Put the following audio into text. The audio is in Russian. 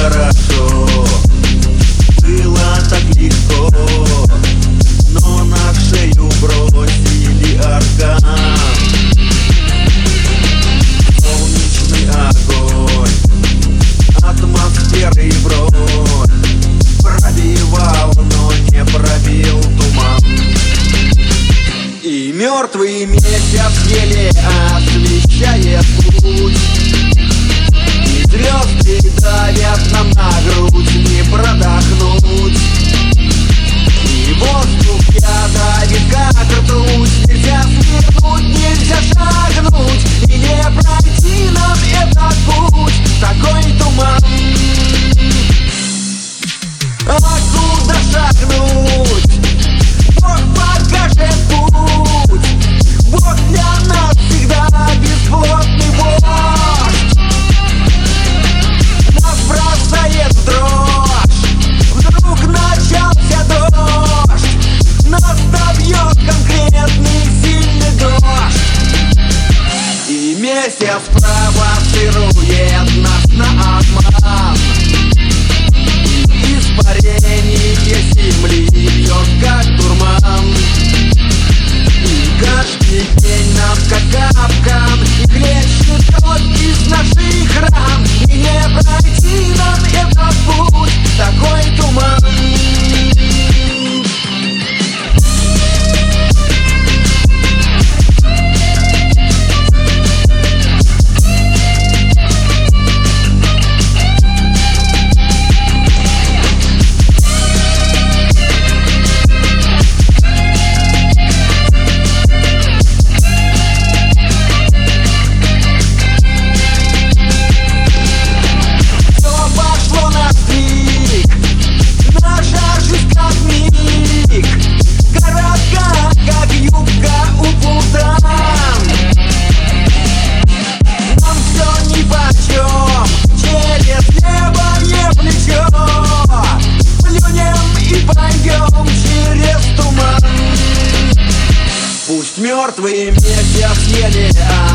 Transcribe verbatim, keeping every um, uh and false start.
хорошо, было так легко, но на шею бросили аркан. Солнечный огонь, атмосферы бронь пробивал, но не пробил туман. И мертвый месяц еле освещает путь, и звезды давят нам на грудь, не продохнуть. И воздух я давит как ртуть, нельзя свернуть, нельзя шагнуть, и не пройти нам этот путь, такой туман. А куда шагнуть? Бог покажет путь, Бог для нас всегда бесплотный вождь. Нас бросает в дрожь, вдруг начался дождь, нас добьет конкретный сильный дождь. И месяц провоцирует нас на обман, испарение земли льет как дурман. И каждый день нам как капкан, и хлещет кровь из наших ран, и не пройти нам этот путь, такой туман. Пусть мертвый месяц еле